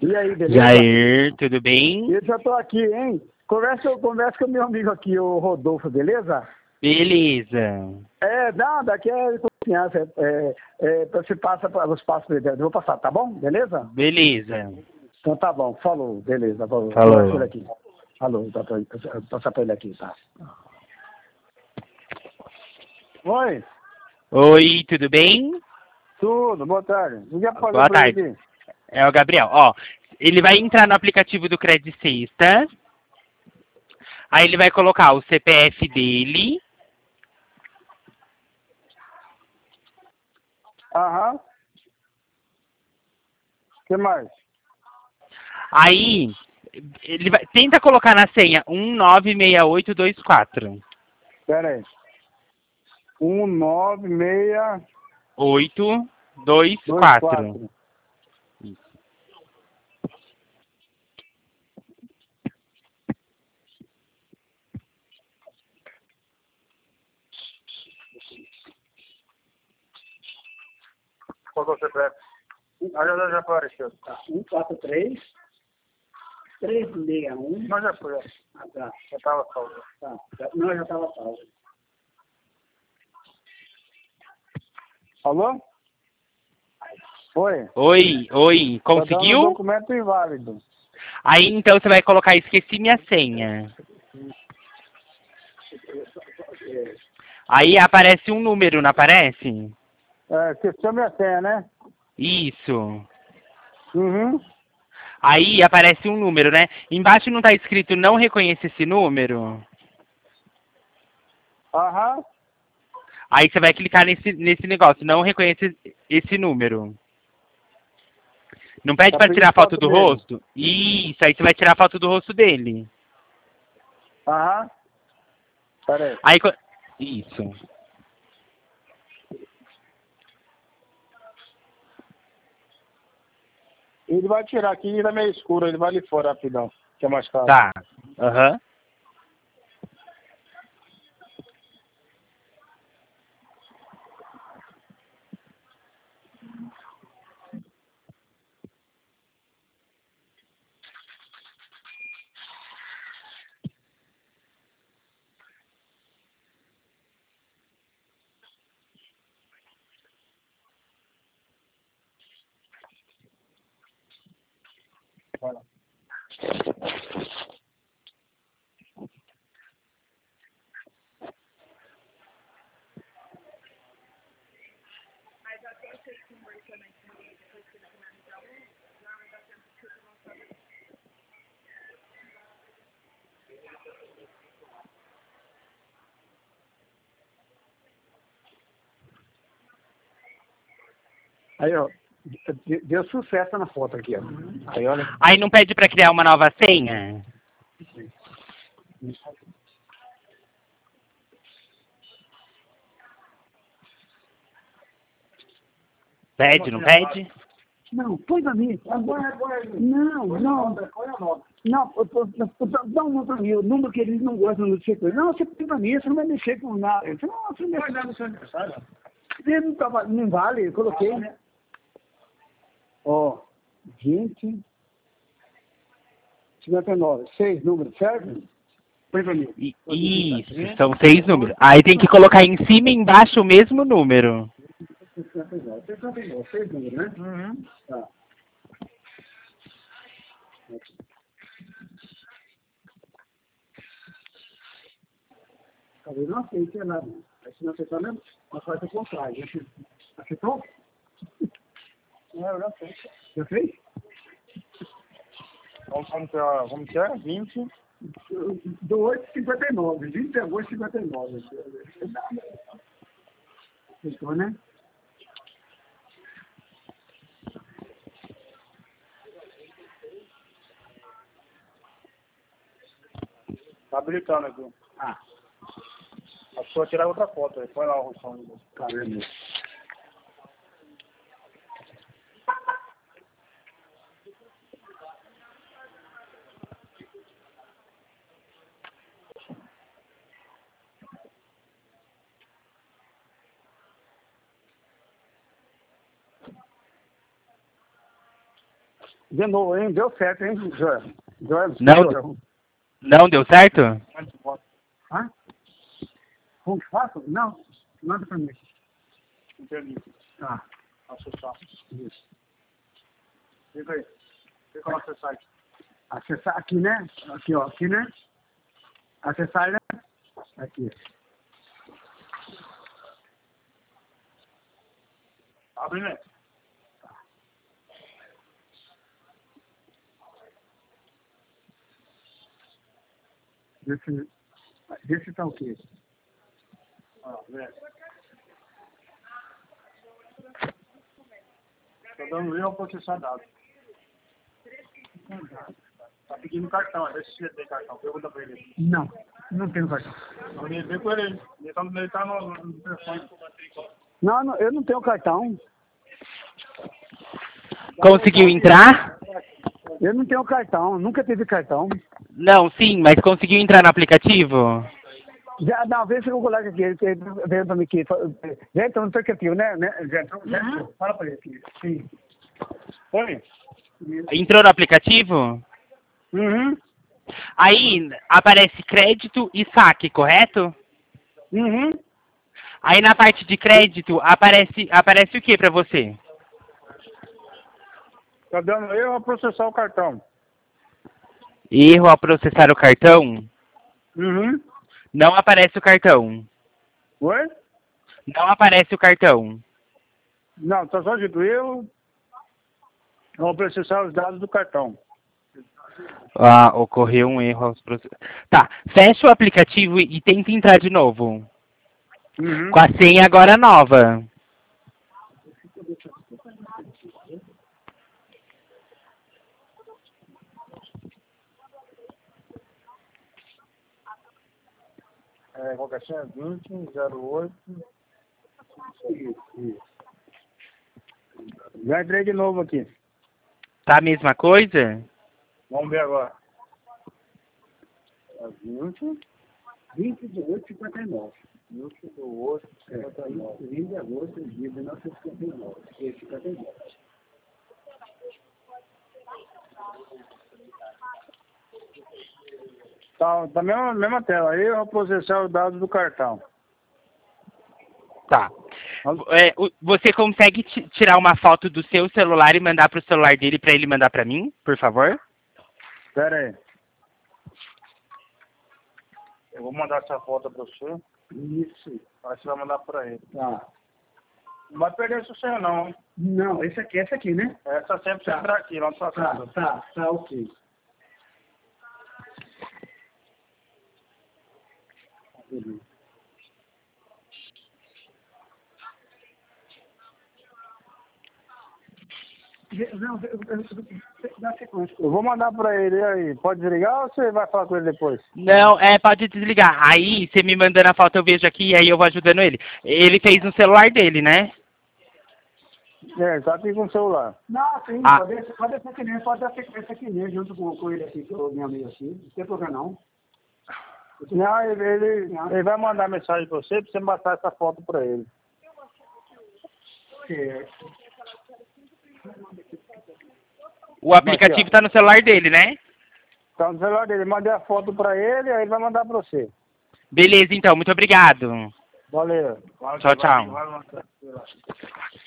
E aí, beleza? Jair, tudo bem? Eu já tô aqui, hein? Conversa com o meu amigo aqui, o Rodolfo, beleza? Beleza. Não, daqui é confiança. Você passa os passos dele. Eu vou passar, tá bom? Beleza? Beleza. Então tá bom, falou, beleza. Vou Falou. passar ele aqui. Falou, passar pra ele aqui, tá? Oi, Oi, tudo bem? tudo, boa tarde. O que é pra fazer Boa pra ele tarde. aqui? É o Gabriel. Ó, ele vai entrar no aplicativo do Credit Sexta. Aí ele vai colocar o CPF dele. Aham. O que mais? Aí ele vai tenta colocar na senha 196824. Pera aí. 19624. 824. Qual que é o CPF? Já apareceu. Tá. 143 361. Mas já foi, ó. Ah, tá. Já estava salvo. Tá. Não, já estava salvo. Alô? Oi. Oi, Tá dando conseguiu? um documento inválido. Aí então você vai colocar esqueci minha senha. Aí aparece um número, não aparece? Esqueceu minha senha, né? Isso. Uhum. Aí aparece um número, né? Embaixo não está escrito não reconheça esse número. Aham. Aí você vai clicar nesse negócio, não reconheça esse número. Não pede Tá para pedindo tirar a foto do dele. rosto? Isso, aí você vai tirar a foto do rosto dele. Aham. Pera aí. Aí, isso. Ele vai tirar aqui, ele é meio escuro, ele vai ali fora rapidão, que é mais caro. Tá. Aham. Vai lá. Aí, ó, deu sucesso na foto aqui, ó. Aí, olha. Aí não pede para criar uma nova senha? Pede, não pede? Não, põe pra mim. Agora. Não. Não, dá um número pra mim, o número que eles não gostam de mexer com ele. Não, você põe pra mim, você não vai mexer com nada. Eu falei, não, você não vai dar no seu aniversário. Ele não, não vale, eu coloquei. Ó, 20, 59, 6 números, certo? Põe pra mim. Isso, são 6 números. Aí tem que colocar em cima e embaixo o mesmo número. 59, 6 números, né? Uhum. Tá. Talvez não aceite nada. Aí se não aceitar mesmo, nós faz o contrário. Aceitou? Eu já fez. Já fez? Vamos ter 20. Do 8,59. 20 de agosto, 59. Fechou, né? Tá habilitando aqui. Ah. A pessoa tirar outra foto aí. Põe lá o som. Tá vendo? De novo, hein? Deu certo, hein, Joel? Joel, Não deu certo? Hã? Como que faço? Não, nada pra mim. Entendi. Tá. Acessar. Isso. Fica aí. Fica no acessar. Acessar aqui, né? Aqui, ó. Aqui, né? Acessar, né? Aqui. Abre, né? Vê se tá o quê? Vê. Tô dando erro ao processar dados. Tá pedindo cartão, vê se você tem cartão. Pergunta pra ele. Não, não tenho cartão. Não, vê com ele. Ele tá no telefone. Não, eu não tenho cartão. Conseguiu entrar? Eu não tenho cartão, nunca tive cartão. Não, sim, mas conseguiu entrar no aplicativo? Já, não, vê se o colega aqui, ele veio pra mim aqui. Já entrou no aplicativo, né? Já entrou? Fala pra ele aqui. Sim. Oi? Entrou no aplicativo? Uhum. Aí aparece crédito e saque, correto? Uhum. Aí na parte de crédito aparece o que pra você? Tá dando erro ao processar o cartão. Erro ao processar o cartão? Uhum. Não aparece o cartão. Oi? Não aparece o cartão. Não, tá só dito erro ao processar os dados do cartão. Ah, ocorreu um erro aos processos. Tá, fecha o aplicativo e tenta entrar de novo. Uhum. Com a senha agora nova. Qualquer senha 2008. Isso. Já entrei de novo aqui. Tá a mesma coisa? Vamos ver agora. 20 de 8,59. 20 do 8, 20 de agosto de 1959. 59. Tá mesma tela. Erro ao processar os dados do cartão. Tá. Você consegue tirar uma foto do seu celular e mandar pro celular dele pra ele mandar pra mim, por favor? Pera aí. Eu vou mandar essa foto pra você. Isso. Aí você vai mandar pra ele. Tá. Não vai perder essa senha não, hein? Não, essa aqui, né? Essa sempre você entrar aqui, lá na sua casa. Tá, ok. Não, dá sequência. Eu vou mandar pra ele aí. Pode desligar ou você vai falar com ele depois? Não, pode desligar. Aí, você me mandando a foto, eu vejo aqui e aí eu vou ajudando ele. Ele fez no celular dele, né? Tá aqui com o celular. Não, sim, pode ser que nem, pode dar sequência aqui nem, junto com ele aqui, que é o meu amigo aqui. Não tem problema não. Não, ele vai mandar mensagem pra você passar essa foto pra ele. Certo. O aplicativo tá no celular dele, né? Tá no celular dele. Mandei a foto pra ele, aí ele vai mandar pra você. Beleza, então. Muito obrigado. Valeu. Tchau, tchau.